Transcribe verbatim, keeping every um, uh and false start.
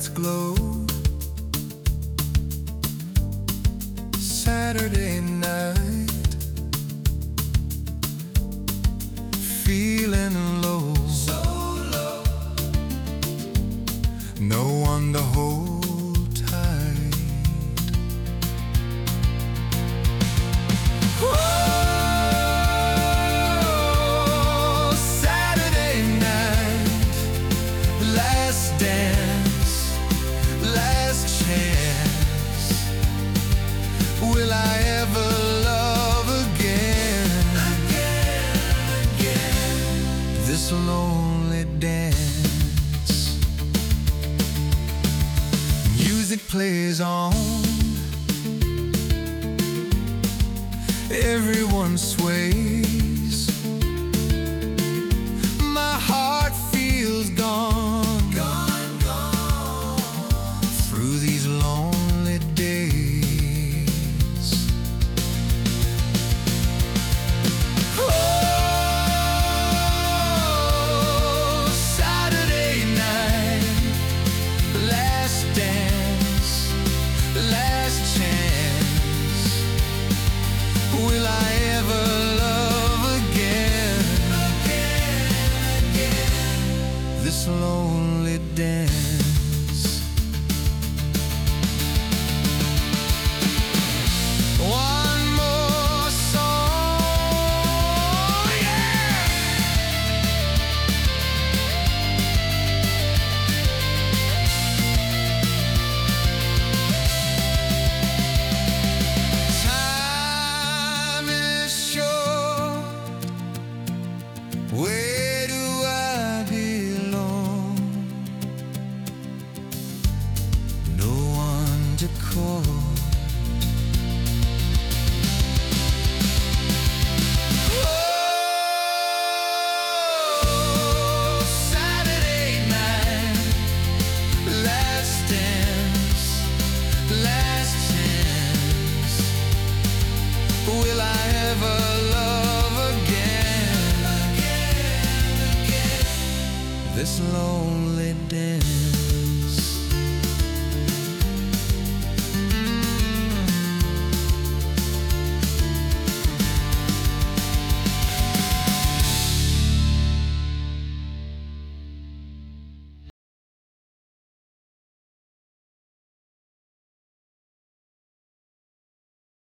lights glow. Saturday night, feeling low, so low. No one to hold tight. Oh, Saturday night, last dance, last chance. Will I ever love again? Again, again. This lonely dance. Music plays on. Everyone sways. My heart feels gone, gone, gone. Through these lonely days. Oh, Saturday night, last dance, last chance. Will I ever love again? Again, again. This lonely dance. One more song, yeah. Time is short. Where do I belong? No one to call. Oh, Saturday night, last dance, last chance. Will I ever love again? Again, again. This lonely dance.